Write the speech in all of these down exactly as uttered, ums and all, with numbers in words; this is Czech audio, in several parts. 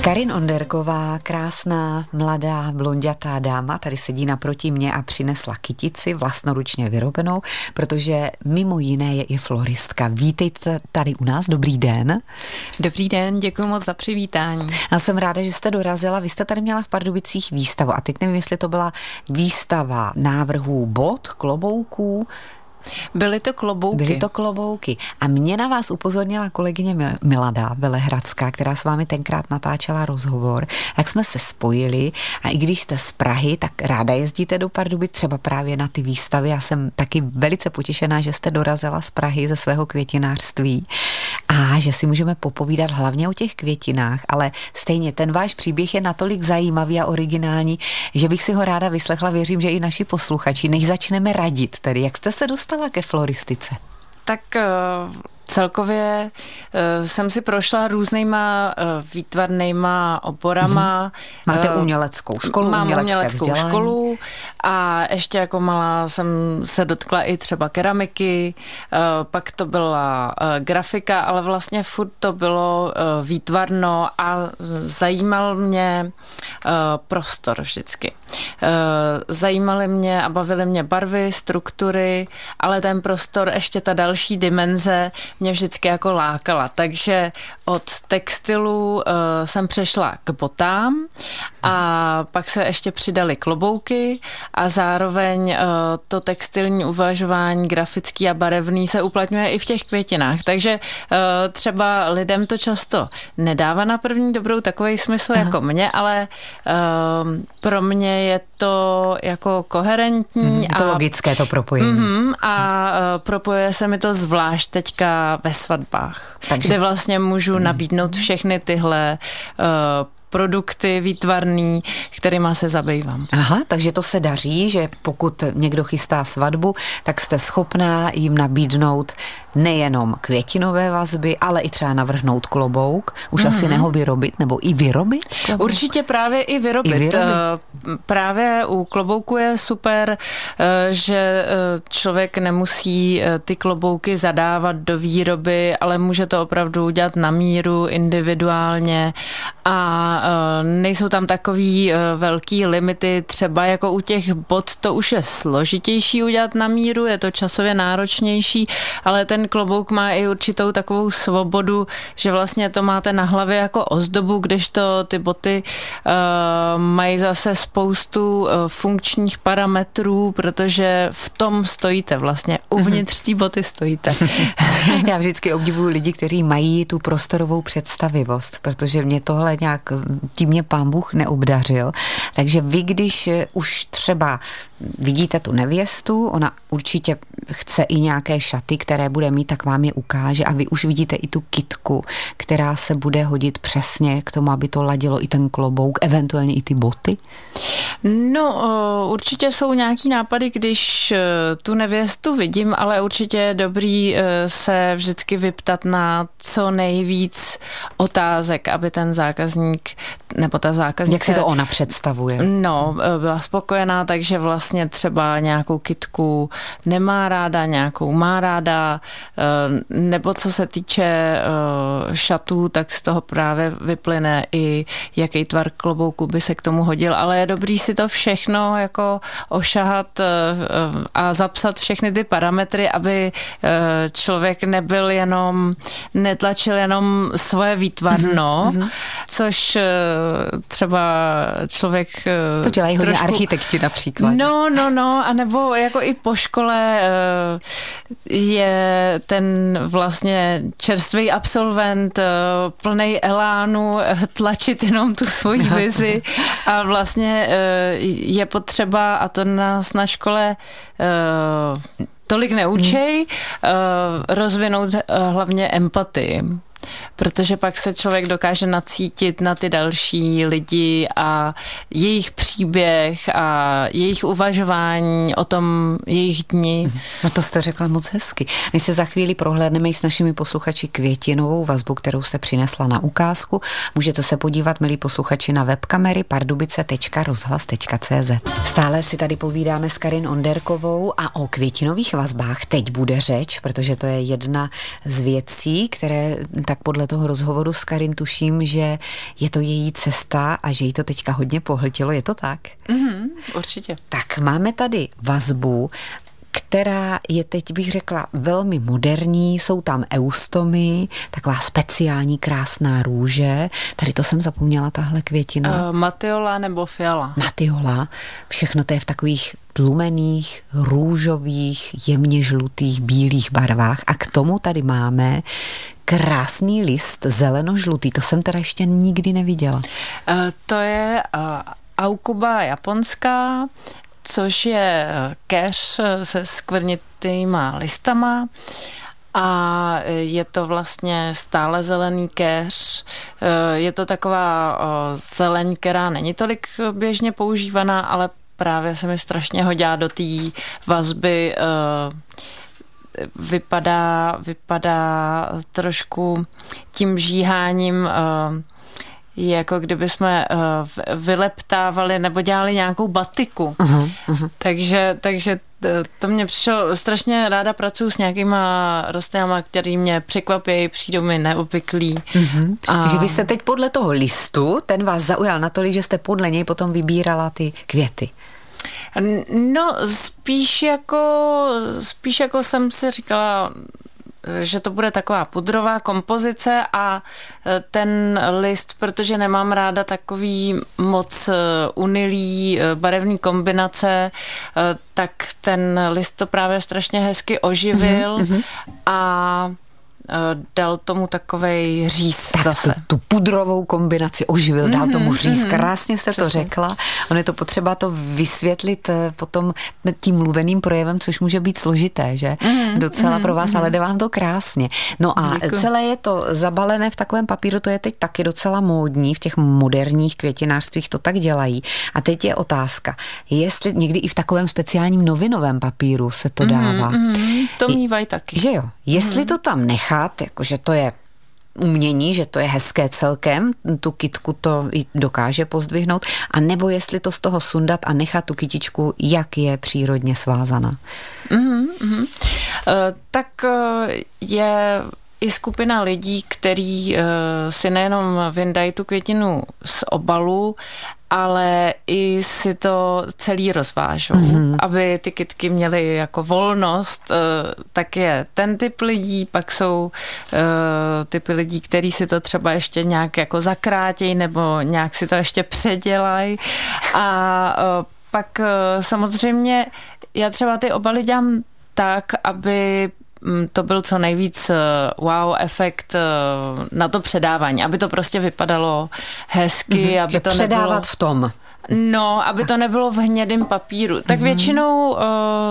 Karin Onderková, krásná, mladá, blonďatá dáma, tady sedí naproti mě a přinesla kytici vlastnoručně vyrobenou, protože mimo jiné je i floristka. Vítejte tady u nás, dobrý den. Dobrý den, děkuji moc za přivítání. Já jsem ráda, že jste dorazila, vy jste tady měla v Pardubicích výstavu a teď nevím, jestli to byla výstava návrhů bot, klobouků. Byly to klobouky. Byly to klobouky. A mě na vás upozornila kolegyně Milada Velehradská, která s vámi tenkrát natáčela rozhovor. Tak jsme se spojili a i když jste z Prahy, tak ráda jezdíte do Pardubic, třeba právě na ty výstavy. Já jsem taky velice potěšená, že jste dorazila z Prahy ze svého květinářství a že si můžeme popovídat hlavně o těch květinách, ale stejně ten váš příběh je natolik zajímavý a originální, že bych si ho ráda vyslechla, věřím, že i naši posluchači, než začneme radit tedy. Jak jste se dostala ke floristice? Tak uh, celkově uh, jsem si prošla různýma uh, výtvarnýma oborama. Máte uměleckou školu, Mám umělecké uměleckou vzdělání. školu a ještě jako malá jsem se dotkla i třeba keramiky, uh, pak to byla uh, grafika, ale vlastně furt to bylo uh, výtvarno a zajímal mě uh, prostor vždycky. Uh, zajímaly mě a bavily mě barvy, struktury, ale ten prostor, ještě ta další dimenze mě vždycky jako lákala. Takže od textilu uh, jsem přešla k botám a pak se ještě přidaly klobouky a zároveň uh, to textilní uvažování, grafický a barevný se uplatňuje i v těch květinách. Takže uh, třeba lidem to často nedává na první dobrou takový smysl Aha. jako mě, ale uh, pro mě je to jako koherentní. Mm, je to a, logické to propojení. Mm, a uh, propojuje se mi to zvlášť teďka ve svatbách, Takže... kde vlastně můžu nabídnout všechny tyhle uh, produkty výtvarný, kterýma se zabývám. Aha, takže to se daří, že pokud někdo chystá svatbu, tak jste schopná jim nabídnout nejenom květinové vazby, ale i třeba navrhnout klobouk. Už mm-hmm. asi neho vyrobit, nebo i vyrobit? Klobouk? Určitě právě i vyrobit. I vyrobit. Právě u klobouku je super, že člověk nemusí ty klobouky zadávat do výroby, ale může to opravdu udělat na míru, individuálně a nejsou tam takový velký limity, třeba jako u těch bot to už je složitější udělat na míru, je to časově náročnější, ale ten klobouk má i určitou takovou svobodu, že vlastně to máte na hlavě jako ozdobu, kdežto ty boty uh, mají zase spoustu uh, funkčních parametrů, protože v tom stojíte vlastně, uvnitř té boty stojíte. Já vždycky obdivuju lidi, kteří mají tu prostorovou představivost, protože mě tohle nějak tím mě pán Bůh neobdařil. Takže vy, když už třeba vidíte tu nevěstu, ona určitě chce i nějaké šaty, které bude mít, tak vám je ukáže a vy už vidíte i tu kytku, která se bude hodit přesně k tomu, aby to ladilo i ten klobouk, eventuálně i ty boty? No, určitě jsou nějaký nápady, když tu nevěstu vidím, ale určitě je dobrý se vždycky vyptat na co nejvíc otázek, aby ten zákazník nebo ta zákaznice... Jak si to ona představuje? No, byla spokojená, takže vlastně třeba nějakou kytku nemá ráda, nějakou má ráda, nebo co se týče šatů, tak z toho právě vyplyne i jaký tvar klobouku by se k tomu hodil, ale je dobrý si to všechno jako ošahat a zapsat všechny ty parametry, aby člověk nebyl jenom, netlačil jenom svoje výtvarno, mm-hmm. což třeba člověk... To dělají hodně trošku... architekti například. No, no, no, anebo jako i po škole je ten vlastně čerstvý absolvent plnej elánu tlačit jenom tu svoji vizi a vlastně je potřeba, a to nás na škole tolik neučej, rozvinout hlavně empatii. Protože pak se člověk dokáže nacítit na ty další lidi a jejich příběh a jejich uvažování o tom jejich dni. No to jste řekla moc hezky. My se za chvíli prohlédneme i s našimi posluchači květinovou vazbu, kterou jste přinesla na ukázku. Můžete se podívat, milí posluchači, na webkamery pardubice tečka rozhlas tečka cé zet. Stále si tady povídáme s Karin Onderkovou a o květinových vazbách teď bude řeč, protože to je jedna z věcí, které tak tak podle toho rozhovoru s Karin tuším, že je to její cesta a že jí to teďka hodně pohltilo, je to tak? Mm-hmm, určitě. Tak máme tady vazbu, která je teď, bych řekla, velmi moderní, jsou tam eustomy, taková speciální krásná růže. Tady to jsem zapomněla, tahle květina. Uh, matiola nebo fiala. Matiola, všechno to je v takových tlumených, růžových, jemně žlutých, bílých barvách a k tomu tady máme krásný list zeleno-žlutý, to jsem teda ještě nikdy neviděla. Uh, to je uh, Aucuba japonská, což je keř se skvrnitýma listama a je to vlastně stále zelený keř. Je to taková zeleň, která není tolik běžně používaná, ale právě se mi strašně hodí do té vazby. Vypadá, vypadá trošku tím žíháním jako kdyby jsme uh, vyleptávali nebo dělali nějakou batiku. Uh-huh, uh-huh. Takže, takže to mě přišlo, strašně ráda pracuji s nějakýma rostlinama, který mě překvapí, přijdou mi neobvyklý. Uh-huh. A... Takže vy jste teď podle toho listu, ten vás zaujal natolik, že jste podle něj potom vybírala ty květy. No, spíš jako, spíš jako jsem si říkala, že to bude taková pudrová kompozice a ten list, protože nemám ráda takový moc unilý barevný kombinace, tak ten list to právě strašně hezky oživil mm-hmm. a dal tomu takovej říz tak zase. Tu, tu pudrovou kombinaci oživil, dal tomu říz. Krásně jste Přesně. to řekla. Ono je to potřeba to vysvětlit potom tím mluveným projevem, což může být složité, že? Mm, Docela mm, pro vás, mm. ale jde vám to krásně. No a Děkuji. Celé je to zabalené v takovém papíru, to je teď taky docela módní, v těch moderních květinářstvích to tak dělají. A teď je otázka, jestli někdy i v takovém speciálním novinovém papíru se to dává. Mm, mm, to mívají taky. Že jo? Jestli mm. to tam nechá jakože to je umění, že to je hezké celkem, tu kytku to dokáže pozdvihnout, a nebo jestli to z toho sundat a nechat tu kytičku, jak je přírodně svázaná. Mm-hmm. Uh, tak uh, je i skupina lidí, který uh, si nejenom vyndají tu květinu z obalu, ale i si to celý rozvážou, mm-hmm. aby ty kytky měly jako volnost, tak je ten typ lidí, pak jsou uh, typy lidí, který si to třeba ještě nějak jako zakrátějí nebo nějak si to ještě předělají a uh, pak uh, samozřejmě já třeba ty obaly dělám tak, aby to byl co nejvíc wow efekt na to předávání, aby to prostě vypadalo hezky, mm-hmm, aby to předávat nebylo... v tom. No, aby to nebylo v hnědém papíru. Tak mm-hmm. většinou uh,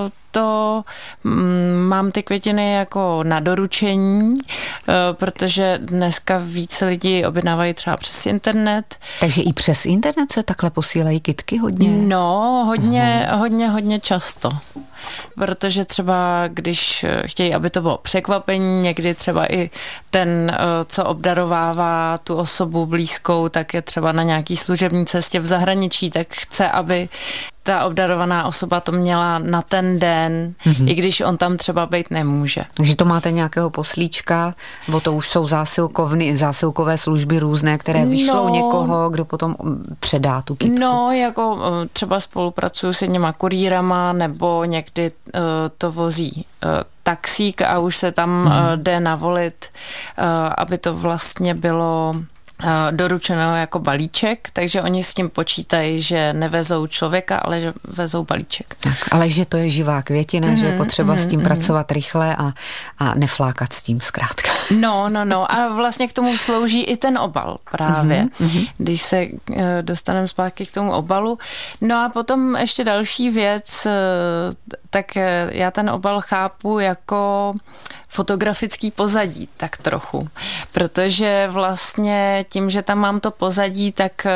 to um, mám ty květiny jako na doručení, uh, protože dneska více lidí objednávají třeba přes internet. Takže i přes internet se takhle posílají kytky hodně? No, hodně, uh-huh. hodně, hodně často. Protože třeba, když chtějí, aby to bylo překvapení, někdy třeba i ten, co obdarovává tu osobu blízkou, tak je třeba na nějaký služební cestě v zahraničí, tak chce, aby ta obdarovaná osoba to měla na ten den, mm-hmm. i když on tam třeba být nemůže. Takže to máte nějakého poslíčka, bo to už jsou zásilkovny, zásilkové služby různé, které vyšlou no, někoho, kdo potom předá tu kytku. No, jako třeba spolupracuju s jedněma kurýrama, nebo někdy uh, to vozí uh, taxík a už se tam mm-hmm. uh, jde navolit, uh, aby to vlastně bylo doručeno jako balíček, takže oni s tím počítají, že nevezou člověka, ale že vezou balíček. Tak, ale že to je živá květina, mm-hmm, že je potřeba mm-hmm, s tím mm-hmm. pracovat rychle a, a neflákat s tím zkrátka. No, no, no a vlastně k tomu slouží i ten obal právě, mm-hmm. když se dostaneme zpátky k tomu obalu. No a potom ještě další věc, tak já ten obal chápu jako fotografický pozadí, tak trochu. Protože vlastně tím, že tam mám to pozadí, tak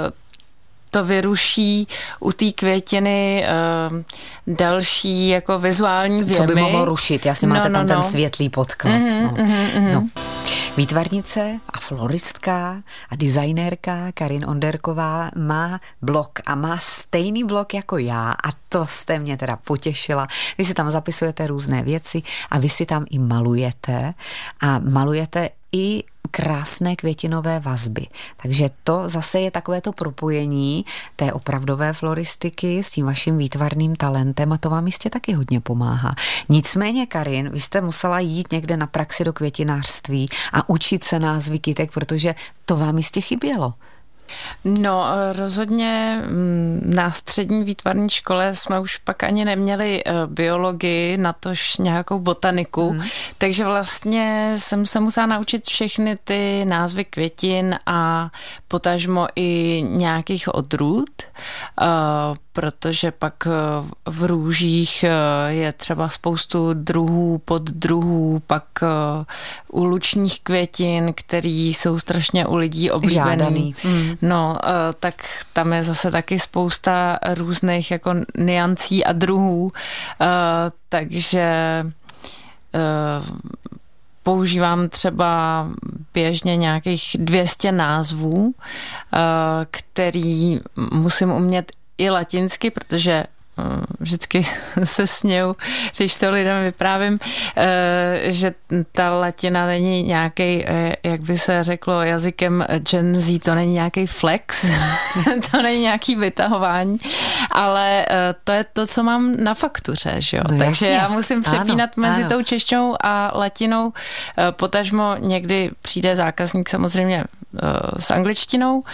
to vyruší u té květiny uh, další jako vizuální věmy. Co by mohlo rušit? Jasně, no, máte no, tam no. ten světlý podklad. Mm-hmm, no. mm-hmm. No. Výtvarnice a floristka a designérka Karin Onderková má blog a má stejný blog jako já a to jste mě teda potěšila. Vy si tam zapisujete různé věci a vy si tam i malujete a malujete i krásné květinové vazby. Takže to zase je takové to propojení té opravdové floristiky s tím vaším výtvarným talentem a to vám jistě taky hodně pomáhá. Nicméně, Karin, vy jste musela jít někde na praxi do květinářství a učit se názvy kytek, protože to vám jistě chybělo. No, rozhodně na střední výtvarné škole jsme už pak ani neměli biologii, natož nějakou botaniku, hmm. takže vlastně jsem se musela naučit všechny ty názvy květin a potažmo i nějakých odrůd, protože pak v růžích je třeba spoustu druhů, poddruhů, pak u lučních květin, který jsou strašně u lidí oblíbený. Hmm. No, tak tam je zase taky spousta různých jako niancí a druhů, takže používám třeba běžně nějakých dvě stě názvů, který musím umět i latinsky, protože vždycky se směju, když se lidem vyprávím, že ta latina není nějaký, jak by se řeklo jazykem Gen Z, to není nějaký flex, to není nějaký vytahování, ale to je to, co mám na faktuře, že jo? No, takže jasně. Já musím přepínat ano, mezi ano. tou češtinou a latinou, potažmo někdy přijde zákazník samozřejmě s angličtinou,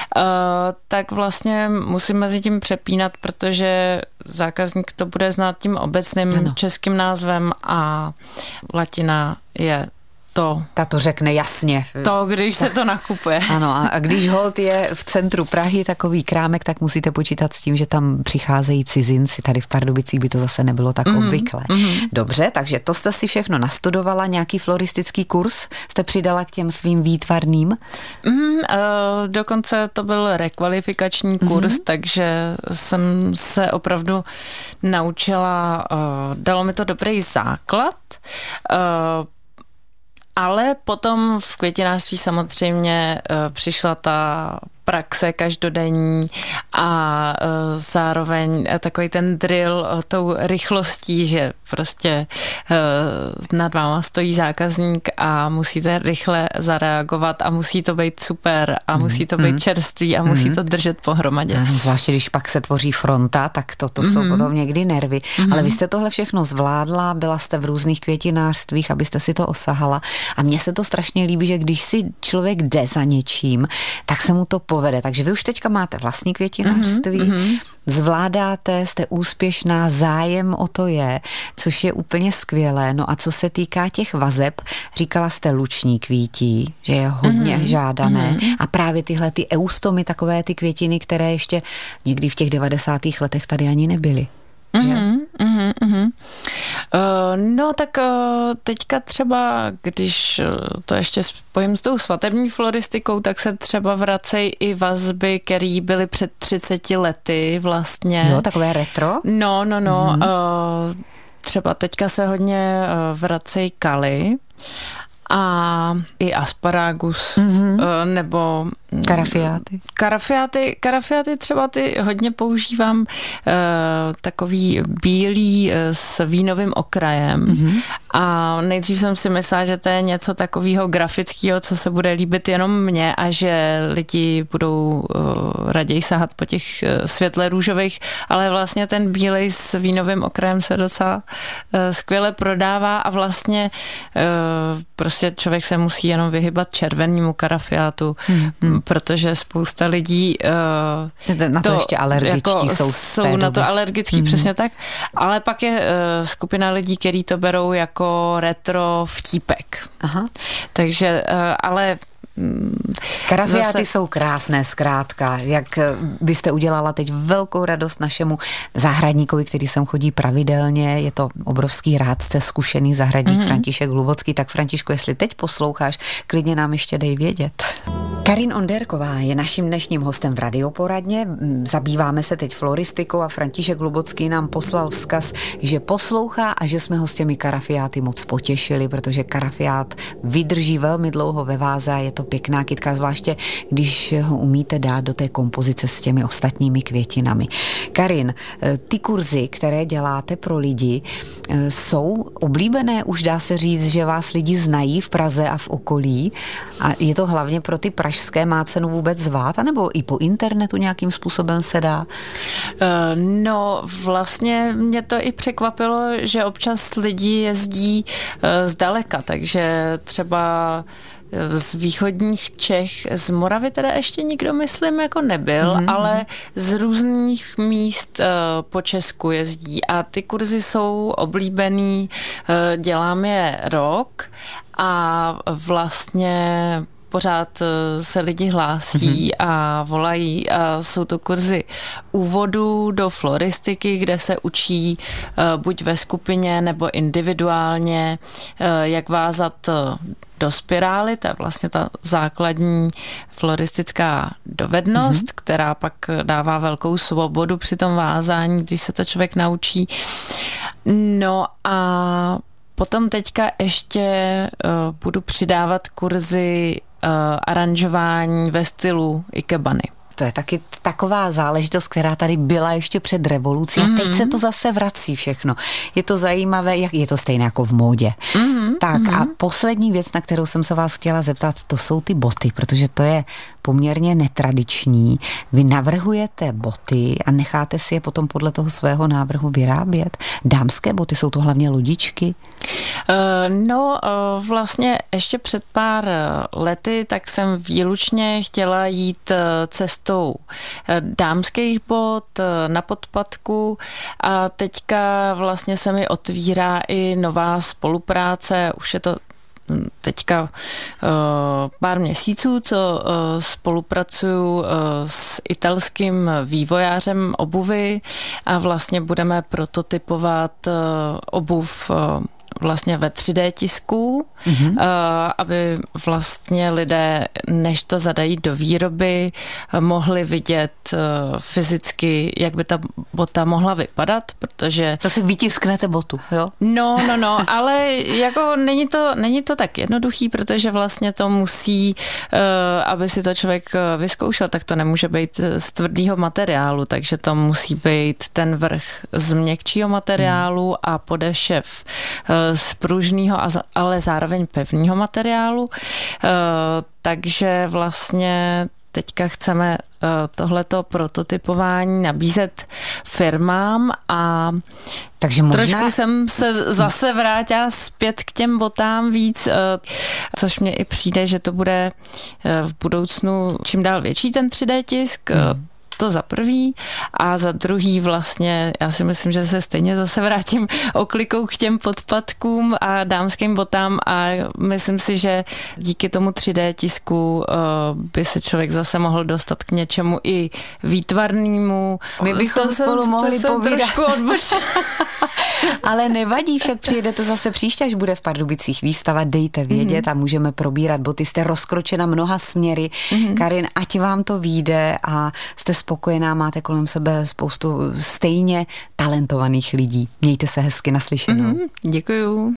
tak vlastně musím mezi tím přepínat, protože zákazník to bude znát tím obecným ano. českým názvem a latina je to. Ta to řekne jasně. To, když se to nakupuje. Ano, a když holt je v centru Prahy takový krámek, tak musíte počítat s tím, že tam přicházejí cizinci. Tady v Pardubicích by to zase nebylo tak mm-hmm. obvyklé. Mm-hmm. Dobře, takže to jste si všechno nastudovala, nějaký floristický kurz jste přidala k těm svým výtvarným? Mm, uh, dokonce to byl rekvalifikační kurz, mm-hmm. takže jsem se opravdu naučila, uh, dalo mi to dobrý základ, uh, ale potom v květinářství samozřejmě přišla ta praxe každodenní a zároveň takový ten drill tou rychlostí, že prostě nad váma stojí zákazník a musíte rychle zareagovat a musí to být super a musí to být čerstvý a musí to držet pohromadě. Ano, zvláště když pak se tvoří fronta, tak to, to jsou mm-hmm. potom někdy nervy. Mm-hmm. Ale vy jste tohle všechno zvládla, byla jste v různých květinářstvích, abyste si to osahala a mně se to strašně líbí, že když si člověk jde za něčím, tak se mu to povede. Takže vy už teďka máte vlastní květinářství, mm-hmm. zvládáte, jste úspěšná, zájem o to je, což je úplně skvělé. No a co se týká těch vazeb, říkala jste luční kvítí, že je hodně mm-hmm. žádané mm-hmm. a právě tyhle ty eustomy, takové ty květiny, které ještě někdy v těch devadesátých letech tady ani nebyly. Mm-hmm, mm-hmm, mm-hmm. Uh, no tak uh, teďka třeba, když to ještě spojím s tou svatební floristikou, tak se třeba vracejí i vazby, které byly před třiceti lety vlastně. Jo, takové retro? No, no, no. Mm-hmm. Uh, třeba teďka se hodně uh, vracejí kaly a i asparagus, mm-hmm. nebo karafiáty. Karafiáty, karafiáty třeba ty hodně používám, takový bílý s vínovým okrajem mm-hmm. a nejdřív jsem si myslela, že to je něco takového grafického, co se bude líbit jenom mně a že lidi budou raději sahat po těch světle růžových, ale vlastně ten bílej s vínovým okrajem se docela skvěle prodává a vlastně prostě člověk se musí jenom vyhybat červenému karafiátu, hmm, hmm. protože spousta lidí uh, na to, to ještě alergičtí jako jsou. Jsou na to alergický, hmm. přesně tak. Ale pak je uh, skupina lidí, kteří to berou jako retro vtípek. Aha. Takže, uh, ale karafiáty zase jsou krásné zkrátka, jak byste udělala teď velkou radost našemu zahradníkovi, který sem chodí pravidelně, je to obrovský rádce, zkušený zahradník mm-hmm. František Hlubocký, tak Františku, jestli teď posloucháš, klidně nám ještě dej vědět. Karin Onderková je naším dnešním hostem v Radioporadně, zabýváme se teď floristikou a František Hlubocký nám poslal vzkaz, že poslouchá a že jsme ho s těmi karafiáty moc potěšili, protože karafiát vydrží velmi dlouho ve váze a je to pěkná kytka, zvláště když ho umíte dát do té kompozice s těmi ostatními květinami. Karin, ty kurzy, které děláte pro lidi, jsou oblíbené, už dá se říct, že vás lidi znají v Praze a v okolí a je to hlavně pro ty pražské, má cenu vůbec zvát, anebo i po internetu nějakým způsobem se dá? No vlastně mě to i překvapilo, že občas lidi jezdí zdaleka, takže třeba z východních Čech, z Moravy teda ještě nikdo, myslím, jako nebyl, mm-hmm. ale z různých míst uh, po Česku jezdí a ty kurzy jsou oblíbený, uh, dělám je rok a vlastně pořád se lidi hlásí mm-hmm. a volají a jsou to kurzy úvodu do floristiky, kde se učí uh, buď ve skupině nebo individuálně, uh, jak vázat do spirály, to je vlastně ta základní floristická dovednost, mm-hmm. která pak dává velkou svobodu při tom vázání, když se to člověk naučí. No a potom teďka ještě uh, budu přidávat kurzy uh, aranžování ve stylu ikebany. To je taky taková záležitost, která tady byla ještě před revolucí mm-hmm. a teď se to zase vrací všechno. Je to zajímavé, jak je to stejné jako v módě. Mm-hmm. Tak mm-hmm. a poslední věc, na kterou jsem se vás chtěla zeptat, to jsou ty boty, protože to je poměrně netradiční. Vy navrhujete boty a necháte si je potom podle toho svého návrhu vyrábět. Dámské boty, jsou to hlavně lodičky? No vlastně ještě před pár lety tak jsem výlučně chtěla jít cestou dámských bot na podpatku a teďka vlastně se mi otvírá i nová spolupráce, už je to teďka uh, pár měsíců, co uh, spolupracuju uh, s italským vývojářem obuvy a vlastně budeme prototypovat uh, obuv uh, vlastně ve tři dé tisku, mm-hmm. uh, aby vlastně lidé, než to zadají do výroby, uh, mohli vidět uh, fyzicky, jak by ta bota mohla vypadat, protože... To si vytisknete botu, jo? No, no, no, ale jako není to, není to tak jednoduchý, protože vlastně to musí, uh, aby si to člověk vyzkoušel, tak to nemůže být z tvrdého materiálu, takže to musí být ten vrch z měkčího materiálu mm. a podešev uh, z pružného, ale zároveň pevného materiálu. Takže vlastně teďka chceme tohleto prototypování nabízet firmám a takže možná... trošku jsem se zase vrátila zpět k těm botám víc, což mně i přijde, že to bude v budoucnu čím dál větší ten tři dé tisk. Hmm. To za prvý a za druhý vlastně, já si myslím, že se stejně zase vrátím oklikou k těm podpatkům a dámským botám a myslím si, že díky tomu tři dé tisku uh, by se člověk zase mohl dostat k něčemu i výtvarnému. My bychom to spolu jsem, mohli to povídat. Ale nevadí, však přijedete zase příště, až bude v Pardubicích výstava, dejte vědět mm-hmm. a můžeme probírat boty. Jste rozkročena mnoha směry. Mm-hmm. Karin, ať vám to vyjde a jste spokojená, máte kolem sebe spoustu stejně talentovaných lidí. Mějte se hezky, naslyšenou. Mm-hmm. Děkuju.